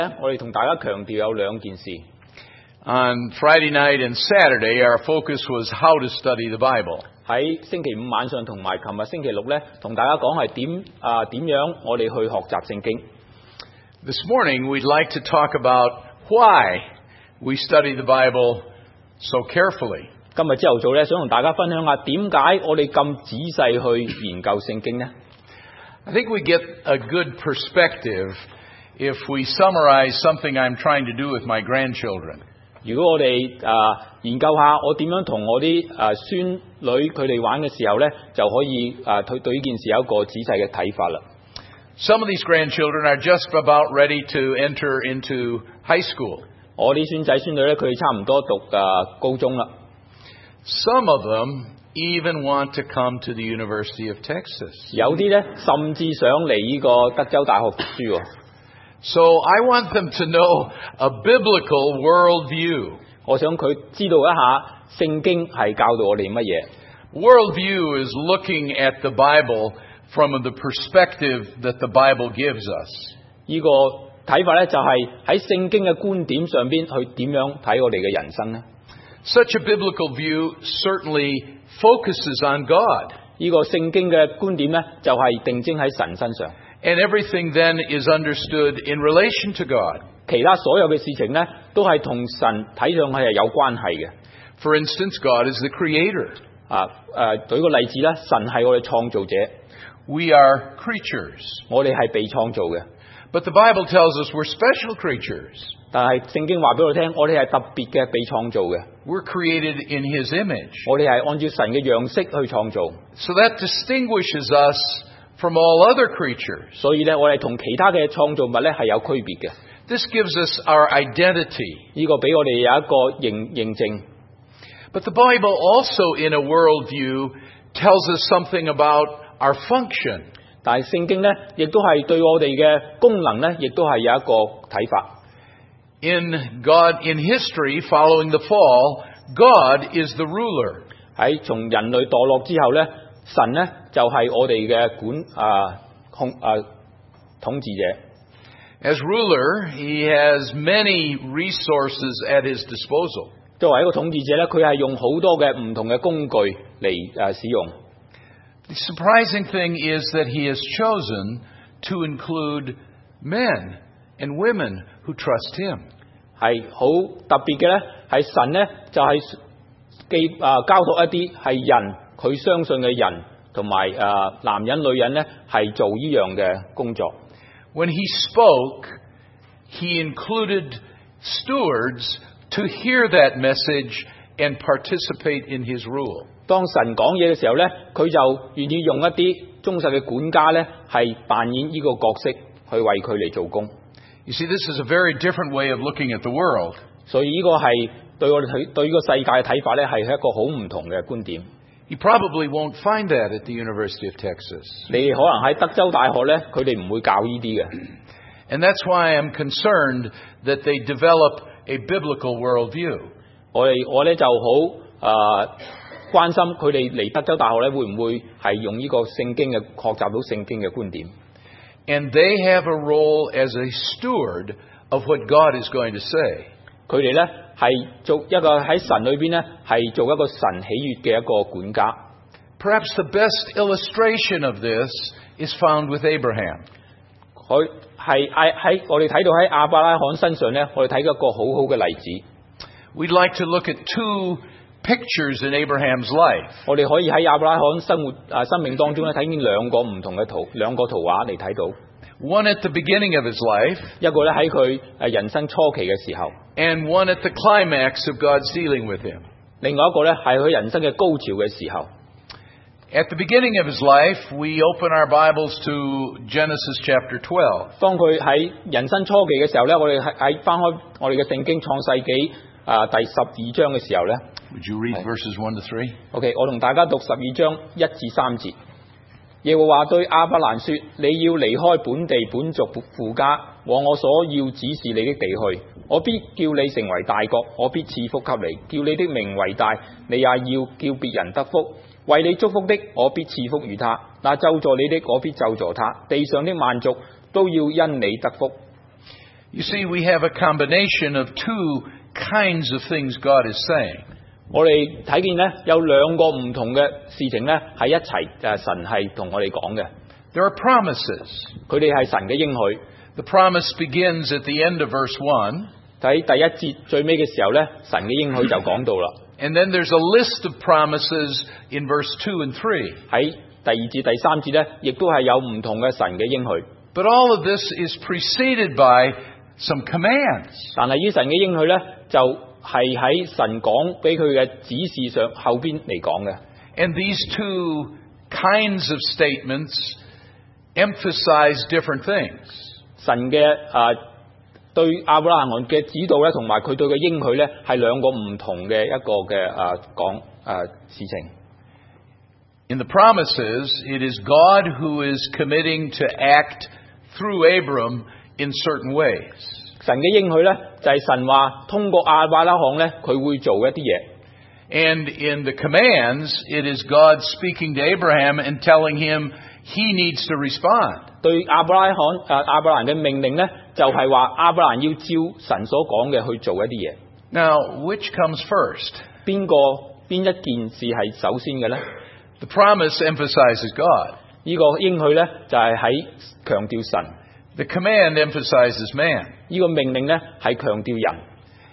我哋同大家強調有兩件事。 On Friday night and Saturday, our focus was how to study the Bible. 喺星期五晚上同埋琴日星期六咧，同大家講係點樣我哋去學習聖經。 This morning, we'd like to talk about why we study the Bible so carefully. 今日朝頭早咧，想同大家分享下點解我哋咁仔細去研究聖經呢？ I think we get a good perspective if we summarize something I'm trying to do with my grandchildren. 如果我哋研究下我點樣同我啲孫女佢哋玩嘅時候咧，就可以對呢件事有一個仔細嘅睇法啦。 Some of these grandchildren are just about ready to enter into high school. 我啲孫仔孫女咧，佢哋差唔多讀高中啦。 Some of them even want to come to the University of Texas. 有啲咧甚至想嚟呢個德州大學讀書喎。 So I want them to know a biblical worldview. 我想佢知道一下聖經係教導我哋乜嘢。 Worldview is looking at the Bible from the perspective that the Bible gives us. 呢個睇法咧就係喺聖經嘅觀點上邊去點樣睇我哋嘅人生呢？ Such a biblical view certainly focuses on God. 呢個聖經嘅觀點咧就係定睛喺神身上。 And everything then is understood in relation to God. 其他所有嘅事情咧，都係同神睇上去係有關係嘅。 For instance, God is the creator. 舉個例子啦，神係我哋創造者。 We are creatures. 我哋係被創造嘅。 But the Bible tells us we're special creatures. 但係聖經話俾我聽，我哋係特別嘅被創造嘅。 We're created in His image. 我哋係按照神嘅樣式去創造。 So that distinguishes us from all other creatures. 所以咧，我哋同其他嘅創造物咧係有區別嘅。 This gives us our identity. 呢個俾我哋有一個認證。 But the Bible also, in a worldview, tells us something about our function. 但係聖經咧，亦都係對我哋嘅功能咧，亦都係有一個睇法。 In history, following the fall, God is the ruler. 喺從人類墮落之後咧，神咧就係我哋嘅統治者。 As ruler, He has many resources at His disposal. 作為一個統治者咧，佢係用好多嘅唔同嘅工具嚟使用。 The surprising thing is that He has chosen to include men and women who trust Him. 係好特別嘅咧，係神咧就係交託一啲係人佢相信嘅人，同埋男人女人咧係做呢樣嘅工作。 When He spoke, He included stewards to hear that message and participate in His rule. 當神講嘢嘅時候咧，佢就願意用一啲忠實嘅管家咧，係扮演呢個角色，去為佢嚟做工。You see, this is a very different way of looking at the world. 所以呢個係對我哋對呢個世界嘅睇法咧，係一個好唔同嘅觀點。 You probably won't find that at the University of Texas. 你可能喺德州大學咧，佢哋唔會教呢啲嘅。 And that's why I'm concerned that they develop a biblical worldview. 我咧就好關心佢哋嚟德州大學咧，會唔會係用呢個聖經嘅學習到聖經嘅觀點。 And they have a role as a steward of what God is going to say. 佢哋咧係做一個喺神裏邊咧係做一個神喜悅嘅一個管家。 Perhaps the best illustration of this is found with Abraham. 佢係喺我哋睇到喺亞伯拉罕身上咧，我哋睇到一個好好嘅例子。 We'd like to look at two pictures in Abraham's life. 我哋可以喺亞伯拉罕生命當中咧睇見兩個唔同嘅兩個圖畫嚟睇到。 One at the beginning of his life, 一個咧喺佢人生初期嘅時候 and one at the climax of God's dealing with him. 另外一個咧係佢人生嘅高潮嘅時候。 At the beginning of his life, we open our Bibles to Genesis chapter 12. 當佢喺人生初期嘅時候咧，我哋喺翻開我哋嘅聖經創世紀第12章嘅時候咧。 Would you read verses 1 to 3? OK， 我同大家讀12章1至3節。耶和華對亞伯蘭說：你要離開本地本族父家，往我所要指示你的地去。我必叫你成為大國，我必賜福給你，叫你的名為大，你也要叫別人得福。為你祝福的，我必賜福與他；那咒詛你的，我必咒詛他。地上的萬族都要因你得福。 You see, we have a combination of two kinds of things God is saying. 我哋睇見咧有兩個唔同嘅事情咧喺一齊，神係同我哋講嘅。 There are promises. 佢哋係神嘅應許。 The promise begins at the end of verse 1. 喺第一節最尾嘅時候咧，神嘅應許就講到啦。 And then there's a list of promises in verse 2 and 3. 喺第二節、第三節咧，亦都係有唔同嘅神嘅應許。 But all of this is preceded by some commands. 但係呢神嘅應許咧，就係喺神講俾佢嘅指示上後邊嚟講嘅。 And these two kinds of statements emphasize different things. 神嘅對亞伯拉罕嘅指導咧，同埋佢對嘅應許咧，係兩個唔同嘅一個嘅講事情。 In the promises, it is God who is committing to act through Abram in certain ways. 神嘅應許咧，就係神話通過亞伯拉罕咧，佢會做一啲嘢。 And in the commands, it is God speaking to Abraham and telling him he needs to respond. 對亞伯蘭嘅命令咧，就係話亞伯蘭要照神所講嘅去做一啲嘢。 Now, which comes first? 邊一件事係首先嘅咧？ The promise emphasizes God. 呢個應許咧，就係喺強調神。 The command emphasizes man. 呢個命令咧係強調人。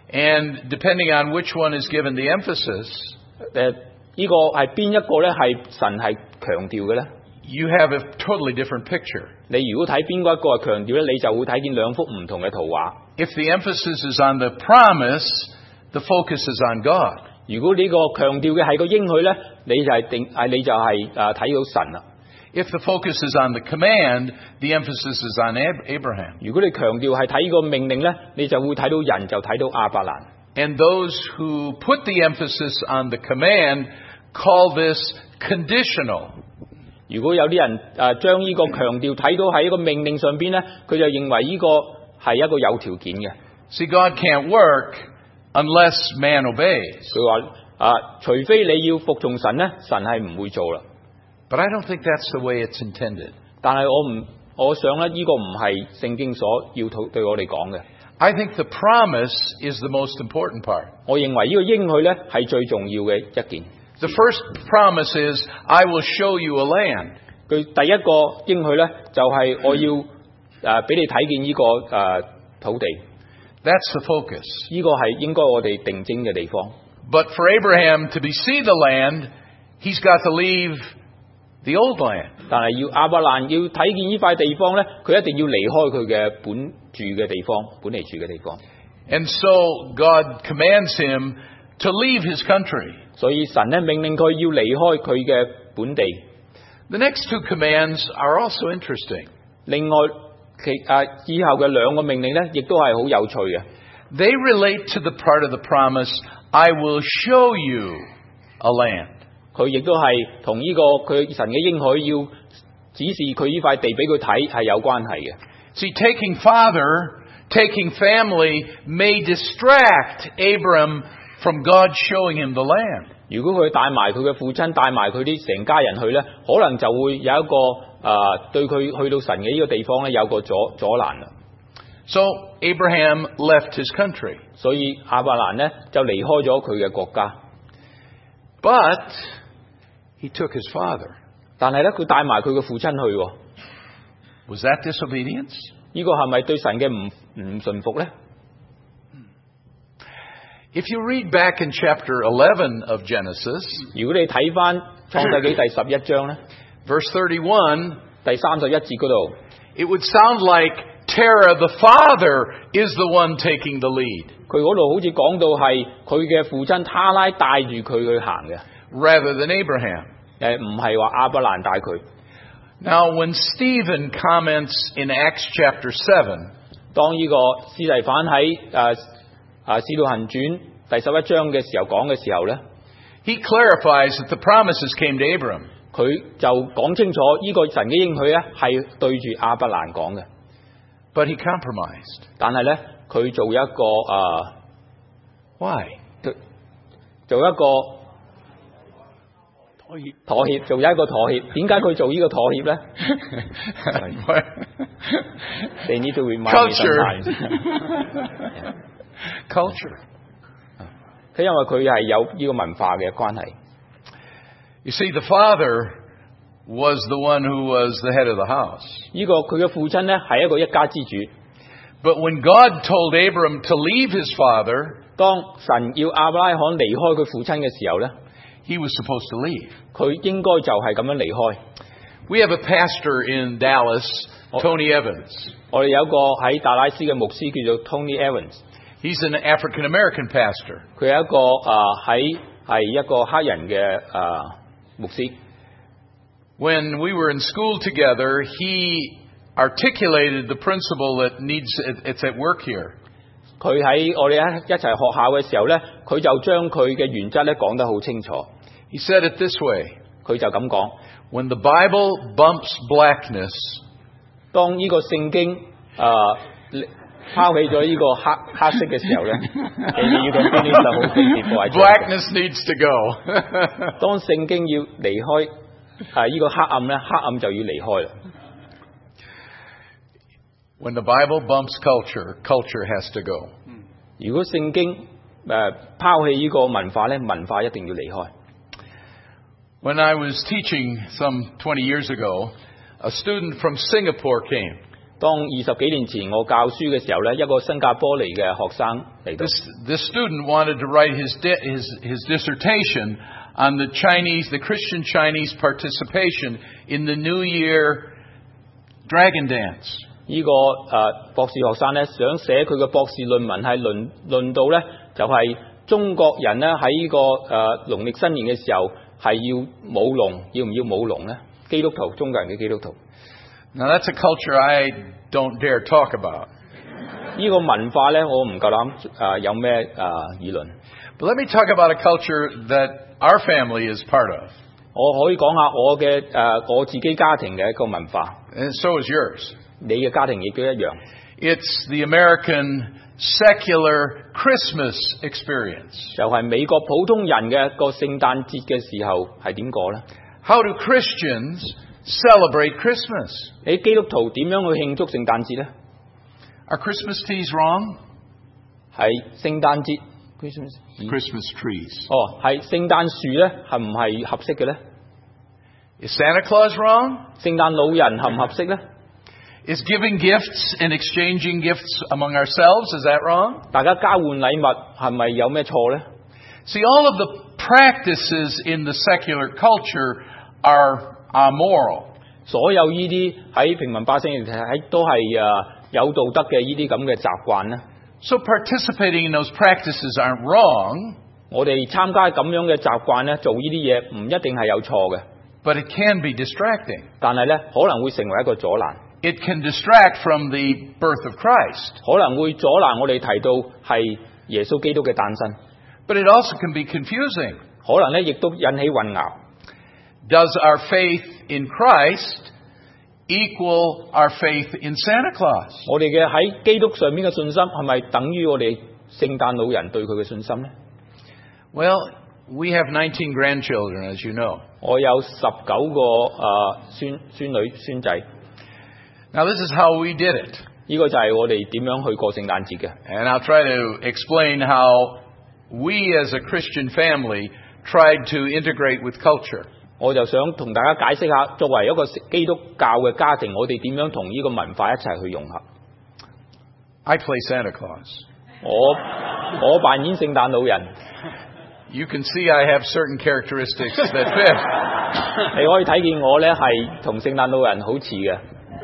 And depending on which one is given the emphasis, 呢個係邊一個咧係神係強調嘅咧？ you have a totally different picture. 你如果睇邊個一個係強調咧，你就會睇見兩幅唔同嘅圖畫。 If the emphasis is on the promise, the focus is on God. 如果呢個強調嘅係個應許咧，你就係睇到神啦。 If the focus is on the command, the emphasis is on Abraham. 如果你強調係睇個命令咧，你就會睇到人，就睇到亞伯蘭。 And those who put the emphasis on the command call this conditional. 如果有啲人將呢個強調睇到喺一個命令上邊咧，佢就認為呢個係一個有條件嘅。 See, God can't work unless man obeys. 佢話除非你要服從神咧，神係唔會做啦。 But I don't think that's the way it's intended. 但係我想咧，呢個唔係聖經所要對我哋講嘅。 I think the promise is the most important part. 我認為呢個應許咧係最重要嘅一件。 The first promise is, I will show you a land. 佢第一個應許咧就係我要俾你睇見呢個土地。 That's the focus. 呢個係應該我哋定睛嘅地方。 But for Abraham to see the land, he's got to leave the old land. 但係亞伯蘭要睇見呢塊地方咧，佢一定要離開佢嘅本嚟住嘅地方。 And so God commands him to leave his country. 所以神咧命令佢要離開佢嘅本地。 The next two commands are also interesting. 另外以後嘅兩個命令咧，亦都係好有趣嘅。 They relate to the part of the promise, I will show you a land. 佢亦都係同呢個佢神嘅應許要指示佢呢塊地俾佢睇係有關係嘅。 See, taking family may distract Abram from God showing him the land. 如果佢帶埋佢嘅父親，帶埋佢啲成家人去咧，可能就會有一個對佢去到神嘅呢個地方咧有個阻攔啦。 So Abraham left his country. 所以亞伯蘭咧就離開咗佢嘅國家。 But he took his father. 但係咧佢帶埋佢嘅父親去喎。 Was that disobedience? 呢個係咪對神嘅唔順服咧？ If you read back in chapter 11 of Genesis, 如果你睇翻創世紀第11章咧 verse 31, 第31節嗰度 it would sound like Terah the father is the one taking the lead. 佢嗰度好似講到係佢嘅父親他拉帶住佢去行嘅 rather than Abraham. 唔係話亞伯蘭帶佢。 Now, when Stephen comments in Acts chapter 7, 當呢個司提反喺使徒行傳第11章嘅時候講嘅時候咧 he clarifies that the promises came to Abram. 佢就講清楚呢個神嘅應許咧係對住亞伯蘭講嘅。 But he compromised. 但係咧佢做一個 Why? 做一個妥協，做一個妥協。點解佢做呢個妥協咧？They need to remind me sometimes. Culture. 佢因為佢係有呢個文化嘅關係。 You see, the father was the one who was the head of the house. 呢個佢嘅父親咧係一個一家之主。 But when God told Abram to leave his father, 當神要亞伯拉罕離開佢父親嘅時候咧 he was supposed to leave. 佢應該就係咁樣離開。 We have a pastor in Dallas, Tony Evans. 我哋有一個喺達拉斯嘅牧師叫做 Tony Evans。 He's an African American pastor. 佢係一個係一個黑人嘅牧師。 When we were in school together, he articulated the principle that it's at work here. 佢喺我哋一齊學校嘅時候咧，佢就將佢嘅原則咧講得好清楚。 He said it this way. 佢就咁講 When the Bible bumps blackness, 當呢個聖經拋棄咗呢個黑色嘅時候咧 blackness needs to go. 當聖經要離開呢個黑暗咧，黑暗就要離開啦。 When the Bible bumps culture, culture has to go. 如果聖經拋棄呢個文化咧，文化一定要離開。 When I was teaching some 20 years ago, a student from Singapore came. 當20幾年前我教書嘅時候咧，一個新加坡嚟嘅學生嚟到。 This student wanted to write his dissertation on the Christian Chinese participation in the New Year Dragon Dance. 呢個博士學生咧，想寫佢嘅博士論文係論到咧，就係中國人咧喺呢個農曆新年嘅時候係要舞龍，要唔要舞龍咧？基督徒，中國人嘅基督徒。 Now that's a culture I don't dare talk about. 呢個文化咧，我唔夠膽有咩議論。 But let me talk about a culture that our family is part of. 我可以講下我自己家庭嘅一個文化。 And so is yours. 你嘅家庭亦都一樣。 It's the American secular Christmas experience. 就係美國普通人嘅個聖誕節嘅時候係點過咧 ？How do Christians celebrate Christmas? 你基督徒點樣去慶祝聖誕節咧 Are Christmas trees wrong? 係聖誕節 Christmas trees. 係聖誕樹咧，係唔係合適嘅咧 Is Santa Claus wrong? 聖誕老人合唔合適咧 Is giving gifts and exchanging gifts among ourselves, is that wrong? 大家交換禮物係咪有咩錯咧 See, all of the practices in the secular culture are amoral. 所有呢啲喺平民百姓嚟睇都係有道德嘅呢啲咁嘅習慣咧 So participating in those practices aren't wrong. 我哋參加咁樣嘅習慣咧，做呢啲嘢唔一定係有錯嘅 But it can be distracting. 但係咧可能會成為一個阻攔 It can distract from the birth of Christ. 可能會阻攔我哋提到係耶穌基督嘅誕生 But it also can be confusing. 可能咧亦都引起混淆 Does our faith in Christ equal our faith in Santa Claus? 我哋嘅喺基督上面嘅信心係咪等於我哋聖誕老人對佢嘅信心咧 Well, we have 19 grandchildren, as you know. 我有19個孫女孫仔 Now, this is how we did it. 呢個就係我哋點樣去過聖誕節嘅 And I'll try to explain how we as a Christian family tried to integrate with culture. 我就想同大家解釋下，作為一個基督教嘅家庭，我哋點樣同呢個文化一齊去融合。 I play Santa Claus. 我扮演聖誕老人。 You can see I have certain characteristics that fit. 你可以睇見我咧係同聖誕老人好似嘅。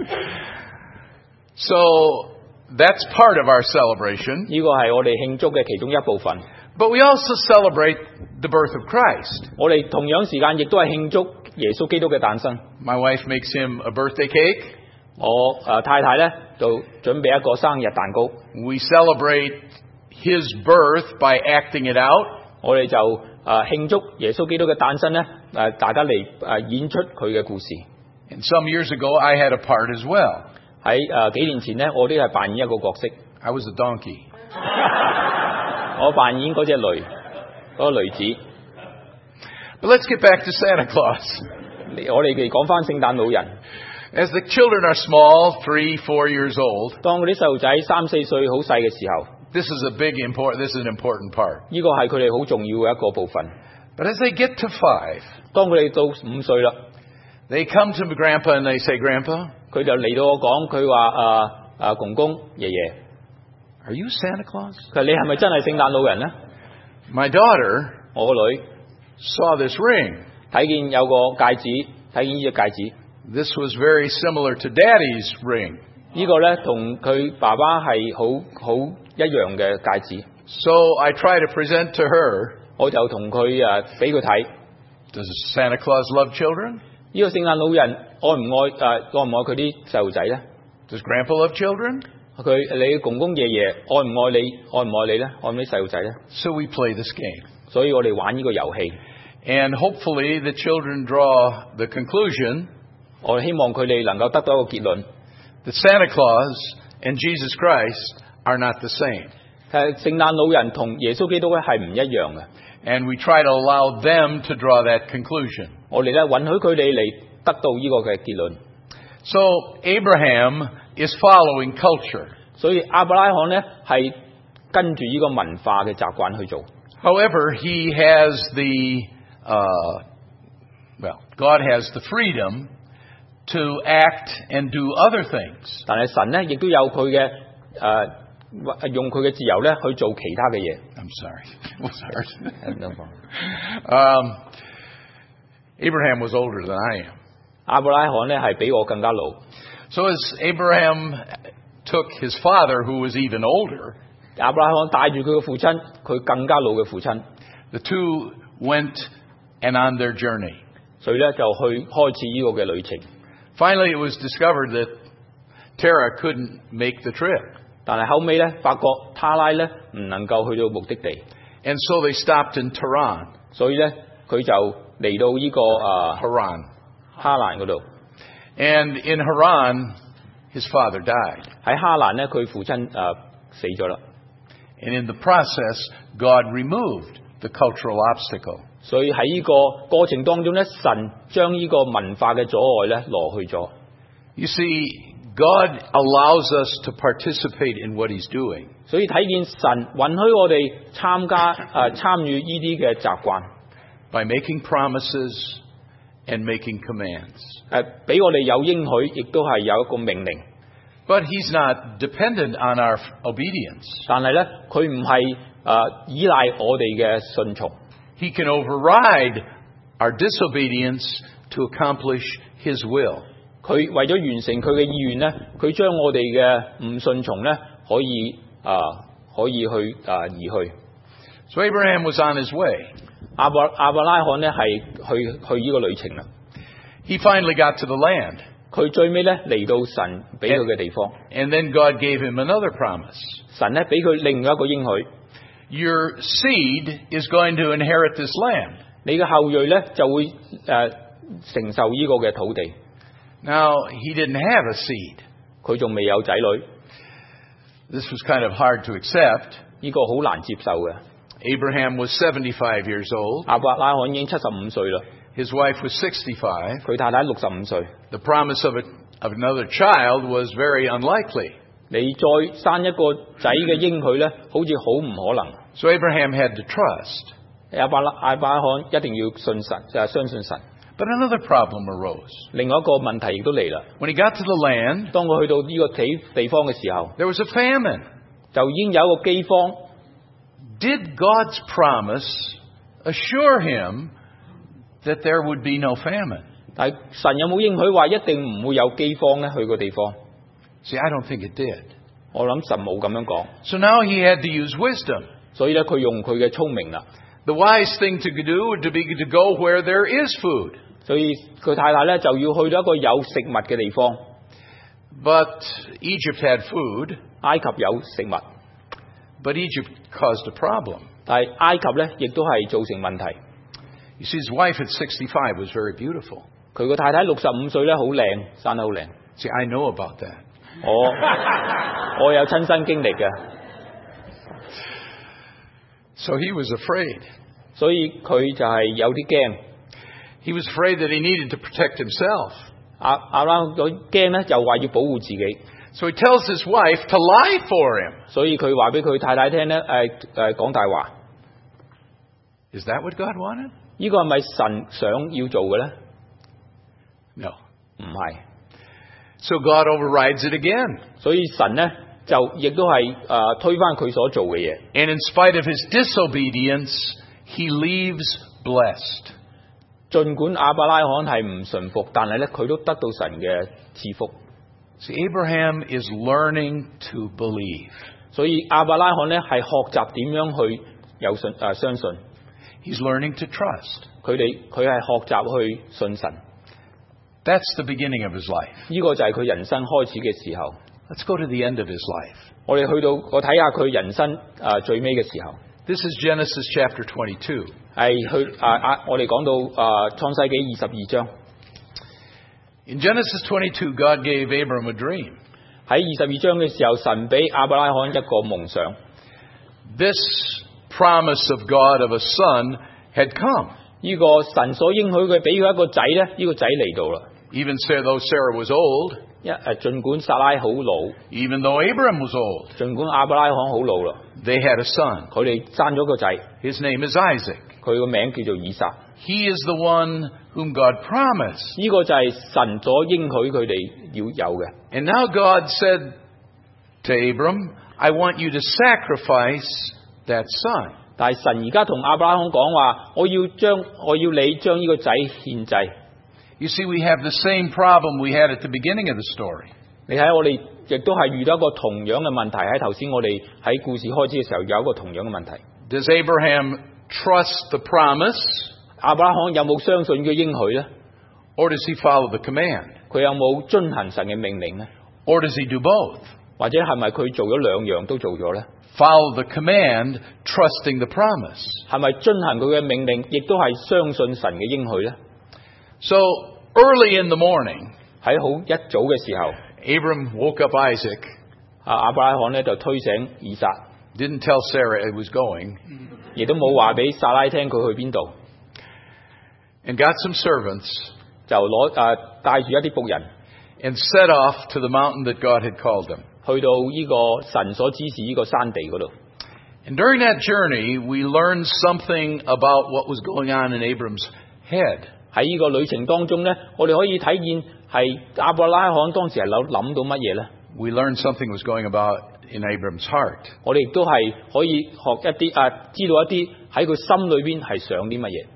So that's part of our celebration. 呢個係我哋慶祝嘅其中一部分。 But we also celebrate the birth of Christ. 我哋同樣時間亦都係慶祝耶穌基督嘅誕生。 My wife makes him a birthday cake. 我太太咧就準備一個生日蛋糕。 We celebrate his birth by acting it out. 我哋就慶祝耶穌基督嘅誕生咧，大家嚟演出佢嘅故事。 And some years ago, I had a part as well. 喺幾年前咧，我都係扮演一個角色。 I was a donkey. 我扮演嗰隻驢，嗰個驢子。 But let's get back to Santa Claus. 我哋講翻聖誕老人。 As the children are small, 3, 4 years old, 當嗰啲細路仔3、4歲好細嘅時候， this is an important part. 呢個係佢哋好重要嘅一個部分。 But as they get to 5, 當佢哋到5歲啦， they come to Grandpa and they say, Grandpa, 佢就嚟到我講，佢話公公爺爺， are you Santa Claus? 佢話你係咪真係聖誕老人呢？ My daughter 我個女 saw this ring. 睇見有個戒指，睇見呢隻戒指， This was very similar to Daddy's ring. 呢個呢同佢爸爸係好一樣嘅戒指。 So I try to present to her, 我就同佢俾佢睇。 does Santa Claus love children? 呢個聖誕老人愛唔愛佢啲細路仔呢？ Does Grandpa love children? 你公公爺爺愛唔愛你？愛唔愛你呢？愛唔愛啲細路仔呢？ So we play this game. 所以我哋玩呢個遊戲。 And hopefully the children draw the conclusion 我希望佢哋能夠得到一個結論。 that Santa Claus and Jesus Christ are not the same. 聖誕老人同耶穌基督咧係唔一樣嘅。 And we try to allow them to draw that conclusion. 我哋咧允許佢哋嚟得到呢個嘅結論。 So Abraham is following culture. 所以亞伯拉罕咧係跟住呢個文化嘅習慣去做。 However, he has God has the freedom to act and do other things. 但係神咧亦都有佢嘅用佢嘅自由咧去做其他嘅嘢。 I'm sorry. Was hurt. No problem. Abraham was older than I am. 亞伯拉罕咧係比我更加老。 So as Abraham took his father, who was even older, 亞伯拉罕帶住佢嘅父親，佢更加老嘅父親， the two went and on their journey. 所以咧就去開始呢個嘅旅程。 Finally, it was discovered that Terah couldn't make the trip. 但係後尾咧，發覺他拉咧唔能夠去到目的地， And so they stopped in Tehran. 所以咧佢就嚟到呢個 Haran. 哈蘭嗰度。 And in Haran, his father died. 喺哈蘭咧，佢父親死咗啦。 And in the process, God removed the cultural obstacle. 所以喺呢個過程當中咧，神將呢個文化嘅阻礙咧挪去咗。 You see, God allows us to participate in what He's doing. 所以睇見神允許我哋參與呢啲嘅習慣， By making promises and making commands. 俾我哋有應許，亦都係有一個命令。 But He's not dependent on our obedience. 但係咧，佢唔係依賴我哋嘅順從。 He can override our disobedience to accomplish His will. 佢為咗完成佢嘅意願咧，佢將我哋嘅唔順從咧，可以去移去。 So Abraham was on his way. 亞伯拉罕咧係去呢個旅程啦。 He finally got to the land. 佢最尾咧嚟到神俾佢嘅地方。 And then God gave him another promise. 神咧俾佢另外一個應許。 Your seed is going to inherit this land. 你嘅後裔咧就會承受呢個嘅土地。 Now, he didn't have a seed. 佢仲未有仔女。 This was kind of hard to accept. 呢個好難接受嘅。 Abraham was 75 years old. 亞伯拉罕已經75歲啦。 His wife was 65. 佢太太65歲。 The promise of another child was very unlikely. 你再生一個仔嘅應許咧，好似好唔可能。 So Abraham had to trust. 亞伯拉罕一定要信神，就係相信神。 But another problem arose. 另外一個問題亦都嚟啦。 When he got to the land, 當佢去到呢個地方嘅時候， there was a famine. 就已經有一個饑荒。 Did God's promise assure him that there would be no famine? 但係神有冇應許話一定唔會有饑荒咧？去個地方？ See, I don't think it did. 我諗神冇咁樣講。 So now he had to use wisdom. 所以咧，佢用佢嘅聰明啦。 The wise thing to do would be to go where there is food. 所以佢太太咧就要去到一個有食物嘅地方。 But Egypt had food. 埃及有食物， But Egypt caused a problem. 但係埃及咧亦都係造成問題。 You see, his wife at 65 was very beautiful. 佢個太太65歲咧，好靚，生得好靚。 See, I know about that. 我有親身經歷嘅。 So he was afraid. 所以佢就係有啲驚。 He was afraid that he needed to protect himself. 亞伯拉罕佢驚咧，就話要保護自己， So he tells his wife to lie for him. 所以佢話俾佢太太聽咧，講大話。 Is that what God wanted? 呢個係咪神想要做嘅咧？ No. 唔係， So God overrides it again. 所以神咧就亦都係推翻佢所做嘅嘢。 And in spite of his disobedience, he leaves blessed. 儘管亞伯拉罕係唔順服，但係咧佢都得到神嘅賜福。 See, Abraham is learning to believe. 所以亞伯拉罕咧係學習點樣去相信， He's learning to trust. 佢係學習去信神。 That's the beginning of his life. 呢個就係佢人生開始嘅時候。 Let's go to the end of his life. 我睇下佢人生最尾嘅時候。 This is Genesis chapter 22. 我哋講到創世紀22章。 In Genesis 22, God gave Abram a dream. 喺22章嘅時候，神俾亞伯拉罕一個夢想。 This promise of God of a son had come. 呢個神所應許佢俾佢一個仔咧，呢個仔嚟到啦。 Even though Sarah was old, 儘管撒拉好老， even though Abram was old, 儘管亞伯拉罕好老啦， they had a son. 佢哋生咗個仔， His name is Isaac. 佢個名叫做以撒。 He is the one whom God promised. 呢個就係神所應許佢哋要有嘅。 And now God said to Abram, I want you to sacrifice that son. 但係神而家同亞伯拉罕講話，我要你將呢個仔獻祭。 You see, we have the same problem we had at the beginning of the story. 你睇我哋亦都係遇到一個同樣嘅問題，喺頭先我哋喺故事開始嘅時候有一個同樣嘅問題。 Does Abraham trust the promise? 亞伯拉罕有冇相信佢應許呢？ Or does he follow the command? 佢有冇遵行神嘅命令呢？ Or does he do both? 或者係咪佢做咗兩樣都做咗呢？ Follow the command, trusting the promise. 係咪遵行佢嘅命令，亦都係相信神嘅應許呢？ So, early in the morning, 喺好一早嘅時候， Abram woke up Isaac. 亞伯拉罕咧就推醒以撒， Didn't tell Sarah it was going. 亦都冇話俾撒拉聽佢去邊度， And got some servants 就帶住一啲僕人 and set off to the mountain that God had called them. 去到呢個神所指示呢個山地嗰度。 And during that journey, we learned something about what was going on in Abram's head. 喺呢個旅程當中咧，我哋可以睇見係亞伯拉罕當時係諗到乜嘢咧？ We learned something was going about in Abram's heart. 我哋亦都係可以學一啲知道一啲喺佢心裏邊係想啲乜嘢。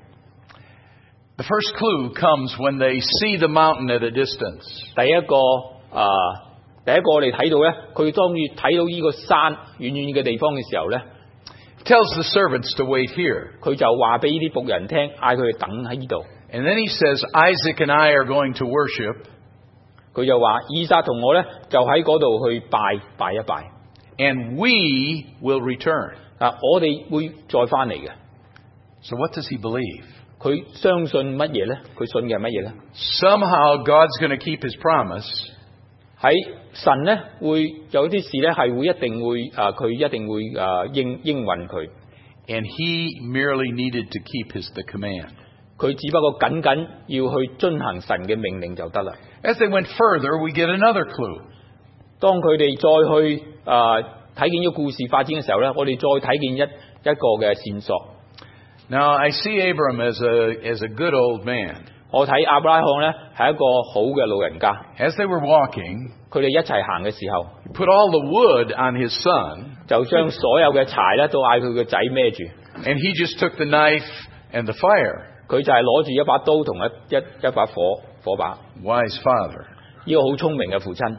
The first clue comes when they see the mountain at a distance. 第一個我哋睇到咧，佢當佢睇到呢個山遠遠嘅地方嘅時候咧， Tells the servants to wait here. 佢就話俾呢啲僕人聽，嗌佢哋等喺呢度。 And then he says, Isaac and I are going to worship. 佢就話以撒同我咧就喺嗰度去拜一拜。 And we will return. 我哋會再翻嚟嘅。 So what does he believe? 佢相信乜嘢咧？佢信嘅係乜嘢咧？ Somehow God's going to keep his promise. 喺神咧會有啲事咧係會一定會佢一定會應允佢。 And he merely needed to keep the command. 佢只不過僅僅要去遵行神嘅命令就得啦。 As they went further, we get another clue. 當佢哋再去睇見呢個故事發展嘅時候咧，我哋再睇見一個嘅線索。 Now I see Abram as a good old man. 我睇亞伯拉罕咧係一個好嘅老人家。 As they were walking, 佢哋一齊行嘅時候， he put all the wood on his son, 就將所有嘅柴咧都嗌佢個仔孭住。 and he just took the knife and the fire. 佢就係攞住一把刀同一把火把。 Wise father. 呢個好聰明嘅父親。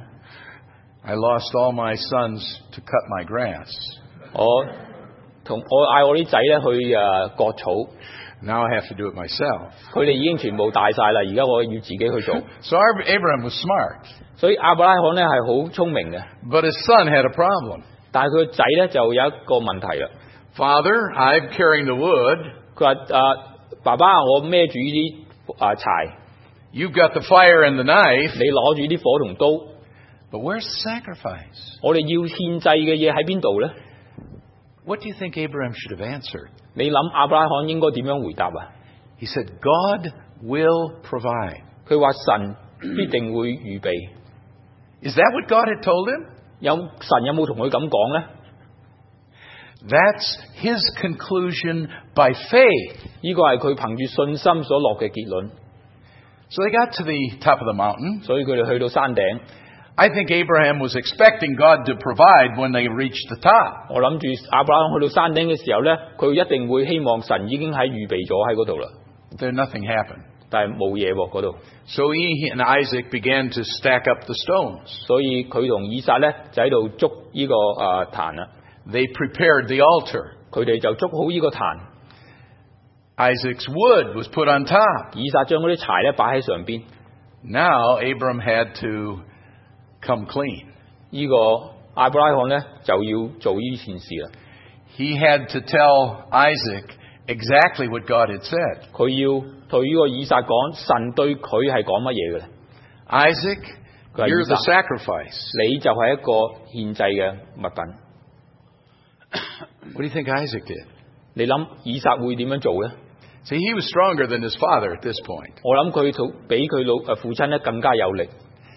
I lost all my sons to cut my grass. 我嗌我啲仔咧去割草。 Now I have to do it myself. 佢哋已經全部大晒啦，而家我要自己去做。 So Abraham was smart. 所以亞伯拉罕咧係好聰明嘅， But his son had a problem. 但係佢個仔咧就有一個問題啦。 Father, I'm carrying the wood. 佢話爸爸，我孭住呢啲柴， You've got the fire and the knife. 你攞住啲火同刀， But where's the sacrifice? 我哋要獻祭嘅嘢喺邊度咧？ What do you think Abraham should have answered? 你諗亞伯拉罕應該點樣回答啊？ He said, God will provide. 佢話神必定會預備。 Is that what God had told him? 神有冇同佢咁講呢？ That's his conclusion by faith. 呢個係佢憑住信心所落嘅結論。 So they got to the top of the mountain. 所以佢哋去到山頂。 I think Abraham was expecting God to provide when they reached the top. 我諗住亞伯拉罕去到山頂嘅時候呢，佢一定會希望神已經喺預備咗喺嗰度啦。 Then nothing happened. 但係冇嘢喎嗰度。 So he and Isaac began to stack up the stones. 所以佢同以撒呢，就喺度捉呢個壇啦。 They prepared the altar. 佢哋就捉好呢個壇。 Isaac's wood was put on top. 以撒將嗰啲柴咧擺喺上邊。 Now Abram had to come clean. 呢個亞伯拉罕咧就要做呢件事啦。 He had to tell Isaac exactly what God had said. 佢要對呢個以撒講，神對佢係講乜嘢嘅咧 Isaac, you're the sacrifice. 你就係一個獻祭嘅物品。 What do you think Isaac did? 你諗以撒會點樣做咧？ See, he was stronger than his father at this point. 我諗佢比佢父親咧更加有力。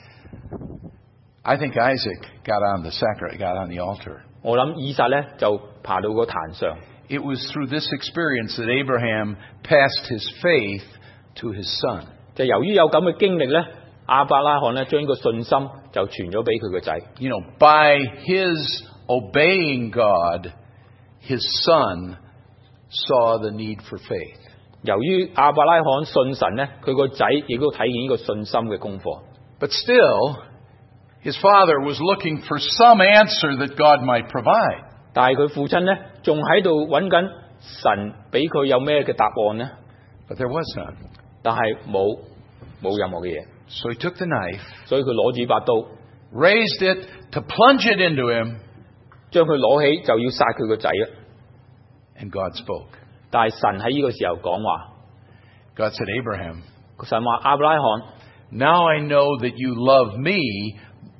I think Isaac got on the altar. 我諗以撒咧就爬到個壇上。 It was through this experience that Abraham passed his faith to his son. 就由於有咁嘅經歷咧，亞伯拉罕咧將呢個信心就傳咗俾佢個仔。 You know, by his obeying God, his son saw the need for faith. 由於亞伯拉罕信神咧，佢個仔亦都睇見呢個信心嘅功課。 But still, his father was looking for some answer that God might provide. 但係佢父親咧，仲喺度揾緊神俾佢有咩嘅答案呢？ But there was none. 但係冇任何嘅嘢。 So he took the knife, 所以佢攞住把刀， raised it to plunge it into him, 將佢攞起就要殺佢個仔啦。 and God spoke. 但係神喺呢個時候講話， God said, Abraham, 神話亞伯拉罕， now I know that you love me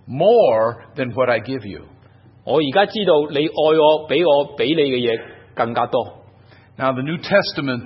more than what I give you. 我而家知道你愛我比你嘅嘢更加多。 Now the New Testament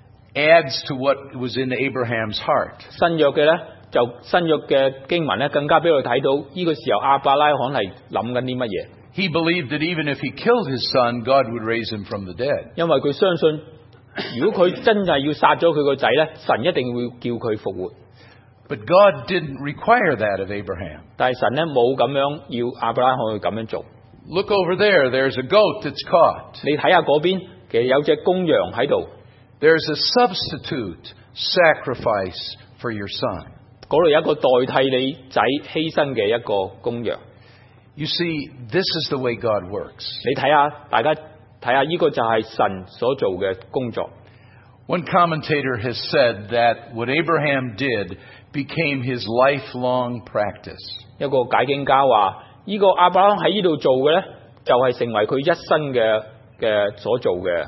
adds to what was in Abraham's heart. 新約嘅咧，就新約嘅經文咧，更加俾我哋睇到呢個時候亞伯拉罕係諗緊啲乜嘢。 He believed that even if he killed his son, God would raise him from the dead. 因為佢相信，如果佢真係要殺咗佢個仔咧，神一定會叫佢復活。 But God didn't require that of Abraham. 但係神咧冇咁樣要亞伯拉罕去咁樣做。 Look over there. There's a goat that's caught. 你睇下嗰邊，其實有隻公羊喺度。 There's a substitute sacrifice for your son. 嗰度有一個代替你仔犧牲嘅一個公羊。 You see, this is the way God works. 你睇下，大家睇下，呢個就係神所做嘅工作。 One commentator has said that what Abraham did became his lifelong practice. 一個解經家話：呢個亞伯拉罕喺呢度做嘅咧，就係成為佢一生嘅所做嘅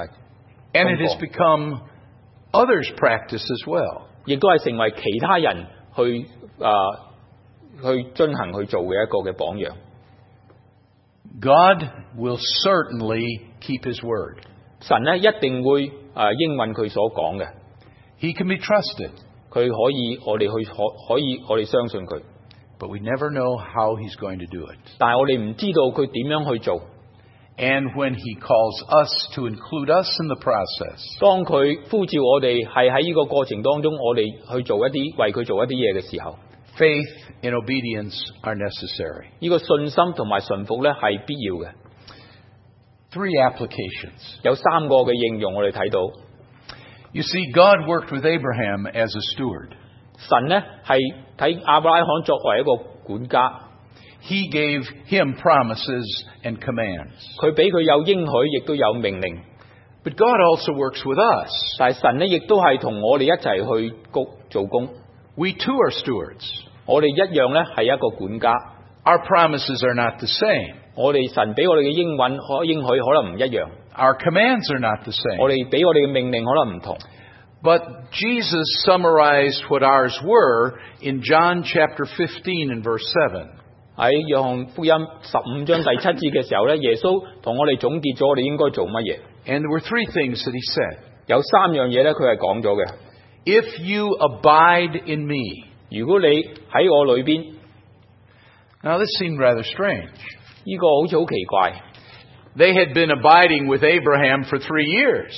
And it has become others' practice as well. 亦都係成為其他人去遵行去做嘅一個嘅榜樣。 God will certainly keep his word. 神咧一定會應允佢所講嘅， He can be trusted. 佢我哋相信佢， But we never know how he's going to do it. 但係我哋唔知道佢點樣去做。 And when he calls us to include us in the process, 當佢呼召我哋係喺呢個過程當中，我哋去做一啲為佢做一啲嘢嘅時候， faith and obedience are necessary. 呢個信心同埋順服咧係必要嘅。 Three applications. 有3個嘅應用我哋睇到。 You see, God worked with Abraham as a steward. 神咧係睇亞伯拉罕作為一個管家， He gave him promises and commands. 佢俾佢有應許，亦都有命令。 But God also works with us. 但係神咧亦都係同我哋一齊去做工。 We too are stewards. 我哋一樣咧係一個管家。 Our promises are not the same. 我哋神俾我哋嘅應許可能唔一樣。 Our commands are not the 我 same. 哋俾我哋嘅命令可能唔同。 But Jesus summarized what ours were in John chapter 15 and verse 7. 喺約翰福音15章第7節嘅時候咧，耶穌同我哋總結咗我哋應該做乜嘢。 And there were three things that he said. 有3樣嘢咧，佢係講咗嘅。 if you abide in me. 如果你喺我裏邊， Now this seemed rather strange. 呢個好似好奇怪。 They had been abiding with Abraham for 3 years.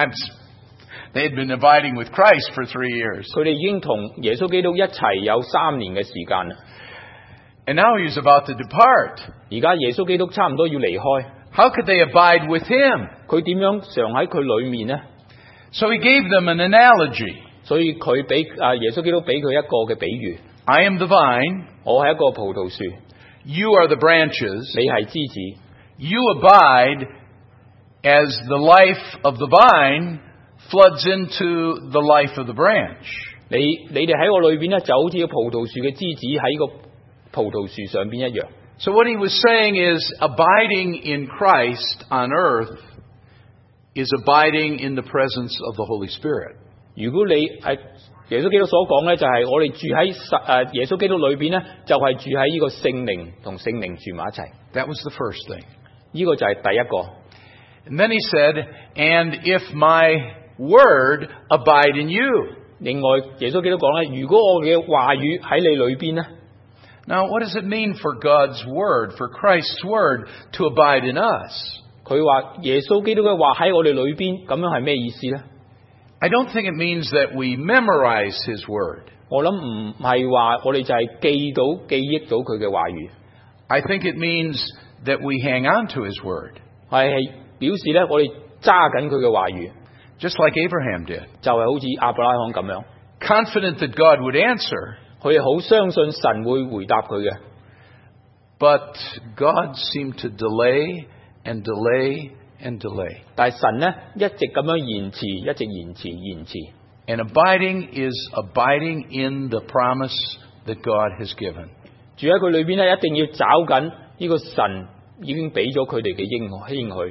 They had been abiding with Christ for 3 years. 佢哋已經同耶穌基督一齊有3年嘅時間啦。 And now he was about to depart. 而家耶穌基督差唔多要離開， How could they abide with him? 佢點樣常喺佢裏面呢？ So he gave them an analogy. 所以佢俾耶穌基督俾佢一個嘅比喻。 I am the vine. 我係一個葡萄樹， You are the branches. 你係枝子。 You abide as the life of the vine floods into the life of the branch. 你哋喺我裏邊咧，就好似個葡萄樹嘅枝子喺個葡萄樹上邊一樣。 So what he was saying is abiding in Christ on earth is abiding in the presence of the Holy Spirit. 如果你係耶穌基督所講咧，就係我哋住喺耶穌基督裏邊咧，就係住喺呢個聖靈同聖靈住埋一齊。 That was the first thing. 呢個就係第一個。 And then he said, and if my word abide in you. 另外，耶穌基督講咧，如果我嘅話語喺你裏邊咧， Now, what does it mean for God's word, for Christ's word to abide in us? 佢話耶穌基督嘅話喺我哋裏邊，咁樣係咩意思咧？ I don't think it means that we memorize his word. 我諗唔係話我哋就係記憶到佢嘅話語。 I think it means that we hang on to his word. 係表示咧，我哋揸緊佢嘅話語， Just like Abraham did. 就係好似亞伯拉罕咁樣， Confident that God would answer. 佢哋好相信神會回答佢嘅。 But God seemed to delay and delay and delay. 但係神咧一直咁樣延遲，一直延遲。 And abiding is abiding in the promise that God has given. 住喺佢裏邊咧，一定要找緊呢個神已經俾咗佢哋嘅應許。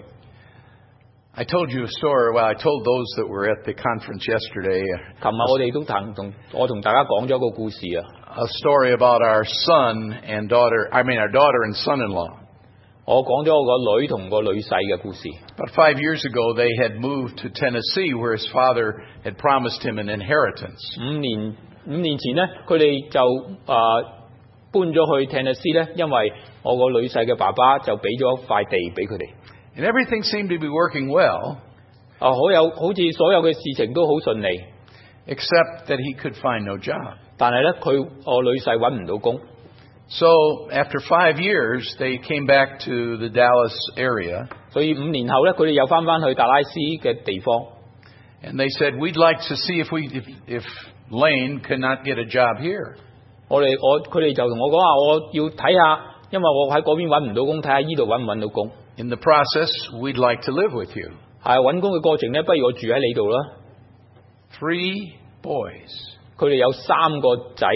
I told you a story. Well, I told those that were at the conference yesterday. 琴日我哋都同大家講咗一個故事啊。 A story about our son and daughter. I mean, our daughter and son-in-law. 我講咗我個女同個女婿嘅故事。 About 5 years ago, they had moved to Tennessee, where his father had promised him an inheritance. 5年前咧，佢哋就搬咗去 Tennessee 咧，因為我個女婿嘅爸爸就俾咗塊地俾佢哋。 And everything seemed to be working well. 好似所有嘅事情都好順利， except that he could find no job. 但係咧，我女婿揾唔到工。 So after 5 years, they came back to the Dallas area. 所以5年後咧，佢哋又翻去達拉斯嘅地方。 And they said, we'd like to see if Lane cannot get a job here. 佢哋就同我講話，我要睇下，因為我喺嗰邊揾唔到工，睇下呢度揾唔揾到工。 In the process, we'd like to live with you. 係揾工嘅過程咧，不如我住喺你度啦。 3 boys. 佢哋有3個仔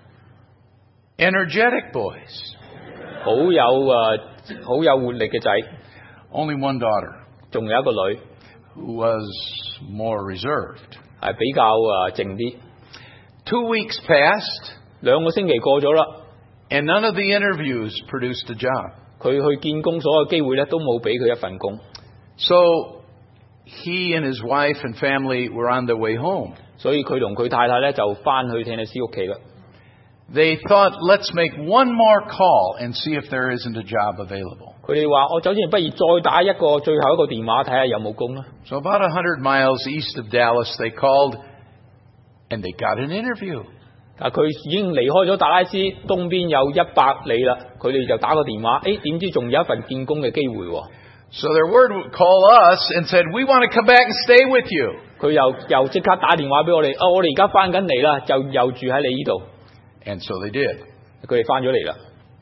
Energetic boys. 好有活力嘅仔， Only 1 daughter 仲有一個女 who was more reserved. 係比較靜啲。 2 weeks passed, 2個星期過咗啦， and none of the interviews produced a job. 佢去見工所有機會咧都冇俾佢一份工。 So he and his wife and family were on their way home. 所以佢同佢太太咧就翻去聽你師屋企啦。 They thought, let's make 1 more call and see if there isn't a job available. 佢哋話：我走之前不如再打最後一個電話睇下有冇工啦。 So about 100 miles east of Dallas, they called and they got an interview. 但佢已經離開咗達拉斯，東邊有100里啦。佢哋就打個電話，點知仲有一份見工嘅機會喎。 So their word would call us and said, we want to come back and stay with you. 佢又即刻打電話俾我哋，我哋而家翻緊嚟啦，又住喺你呢度。 And so they did. 佢哋翻咗嚟啦。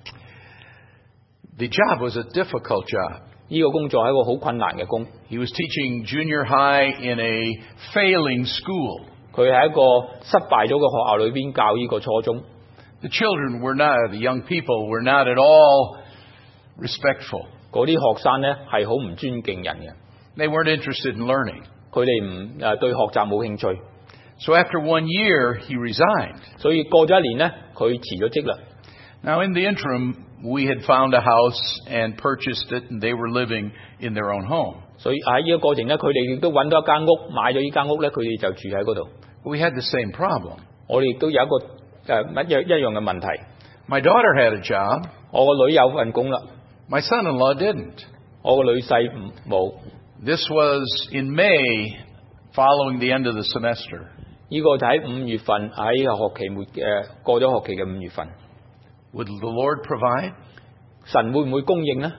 The job was a difficult job. 呢個工作係一個好困難嘅工。 He was teaching junior high in a failing school. 佢喺一個失敗咗嘅學校裏邊教呢個初中。 The young people were not at all respectful. 嗰啲學生咧係好唔尊敬人嘅。 They weren't interested in learning. 佢哋對學習冇興趣。 So after 1 year, he resigned. 所以過咗1年咧，佢辭咗職啦。 Now in the interim, we had found a house and purchased it, and they were living in their own home. 所以喺呢個過程咧，佢哋亦都揾到一間屋，買咗呢間屋咧，佢哋就住喺嗰度。 We had the same problem. 我哋亦都有一個一樣嘅問題。 My daughter had a job. 我個女有份工啦， My son-in-law didn't. 我個女婿冇。 This was in May, following the end of the semester. 呢個就喺5月份，喺學期末過咗學期嘅5月份。 Would the Lord provide? 神會唔會供應呢？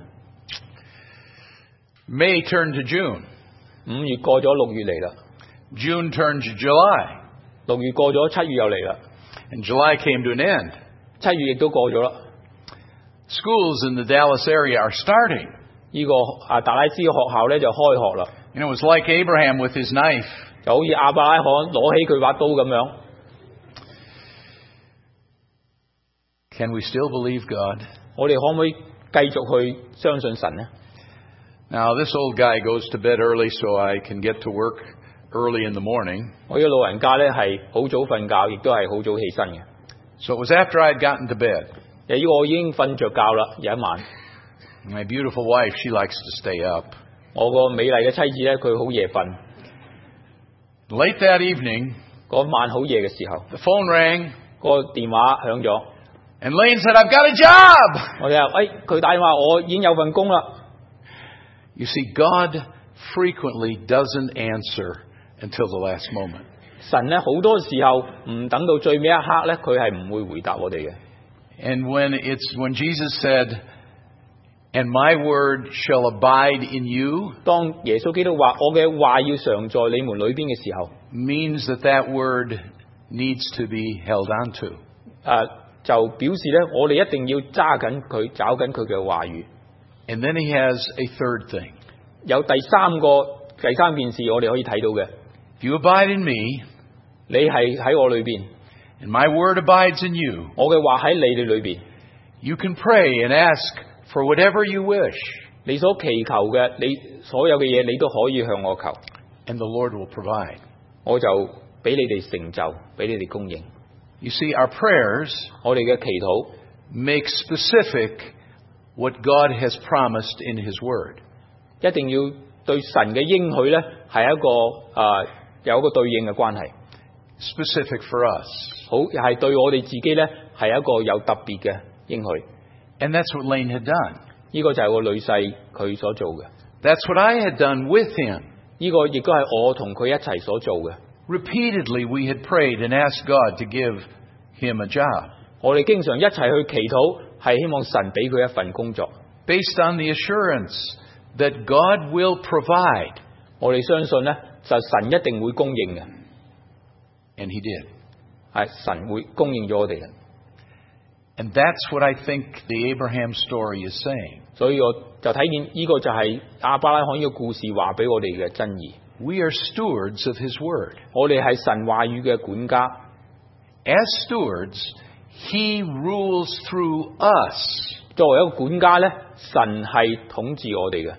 May turned to June. 5月過咗6月嚟啦， June turned to July. 6月過咗7月又嚟啦， And July came to an end. 7月亦都過咗啦。 Schools in the Dallas area are starting. 呢個達拉斯嘅學校咧就開學啦， And it was like Abraham with his knife. 就好似亞伯拉罕攞起佢把刀咁樣。 Can we still believe God? 我哋可唔可以繼續去相信神呢？ Now, this old guy goes to bed early so I can get to work early in the morning. 我呢個老人家咧係好早瞓覺，亦都係好早起身嘅。 So it was after I had gotten to bed. 我已經瞓着覺啦，有一晚。 My beautiful wife, she likes to stay up. 我個美麗嘅妻子咧，佢好夜瞓。 Late that evening, 嗰晚好夜嘅時候， the phone rang, 個電話響咗。 and Lane said, I've got a job! 我哋話：佢打電話，我已經有份工啦。 You see, God frequently doesn't answer until the last moment. 神咧好多時候唔等到最尾一刻咧，佢係唔會回答我哋嘅。 And when Jesus said, and my word shall abide in you, 當耶穌基督話我嘅話要常在你們裏邊嘅時候， means that word needs to be held onto. 就表示咧我哋一定要揸緊佢，找緊佢嘅話語。 And then he has a third thing. 有第三件事我哋可以睇到嘅。 If you abide in me, 你係喺我裏邊， and my word abides in you, 我嘅話喺你哋裏邊， you can pray and ask for whatever you wish, 你所祈求嘅，你所有嘅嘢，你都可以向我求， and the Lord will provide. 我就俾你哋成就，俾你哋供應。 You see, our prayers 我哋嘅祈禱 make specific what God has promised in his word. 一定要對神嘅應許咧係一個有一個對應嘅關係。 Specific for us. 好，係對我哋自己咧係一個有特別嘅應許。 And that's what Lane had done. 呢個就係個女婿佢所做嘅。 That's what I had done with him. 呢個亦都係我同佢一齊所做嘅。 Repeatedly we had prayed and asked God to give him a job. 我哋經常一齊去祈禱，係希望神俾佢一份工作。 Based on the assurance that God will provide. 我哋相信咧，就神一定會供應嘅。 And he did. 係神會供應咗我哋嘅。 And that's what I think the Abraham story is saying. 所以我就睇見呢個就係亞伯拉罕呢個故事話俾我哋嘅真義。 We are stewards of his word. 我哋係神話語嘅管家。 As stewards, he rules through us. 作為一個管家咧，神係統治我哋嘅。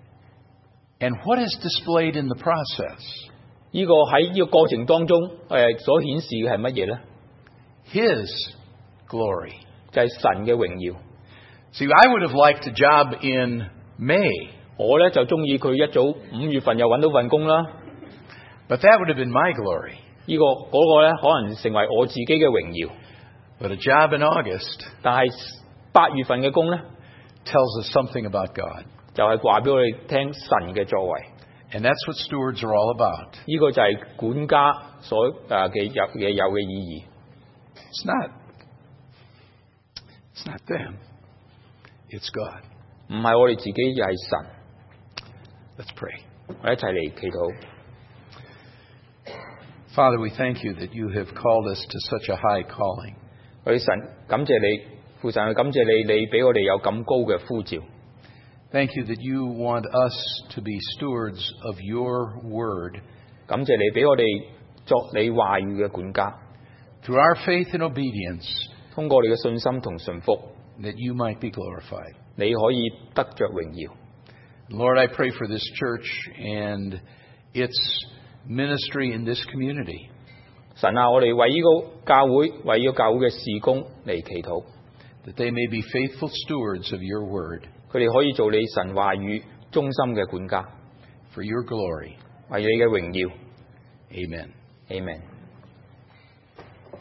And what is displayed in the process? 呢個喺呢個過程當中，所顯示嘅係乜嘢咧？ His glory. 就係神嘅榮耀。 See, I would have liked a job in May. 我咧就中意佢一早5月份又揾到份工啦。 But that would have been my glory. 嗰個咧可能成為我自己嘅榮耀。 But a job in August 但係8月份嘅工咧 tells us something about God. 就係話俾我哋聽神嘅作為。 And that's what stewards are all about. 呢個就係管家所嘅有嘅意義。 It's not them. It's God. 唔係我哋自己，又係神。 Let's pray. 我一齊嚟祈禱。 Father, we thank you that you have called us to such a high calling. 我哋神感謝你，父神去感謝你，你俾我哋有咁高嘅呼召。 Thank you that you want us to be stewards of your word. 感謝你俾我哋作你話語嘅管家。 Through our faith and obedience, 通過你嘅信心同順服， that you might be glorified. 你可以得着榮耀。 Lord, I pray for this church and its ministry in this community. 神啊，我哋為呢個教會，為呢個教會嘅事工嚟祈禱， That they may be faithful stewards of your word. 佢哋可以做你神話語忠心嘅管家， For your glory. 為你嘅榮耀。 Amen. Amen。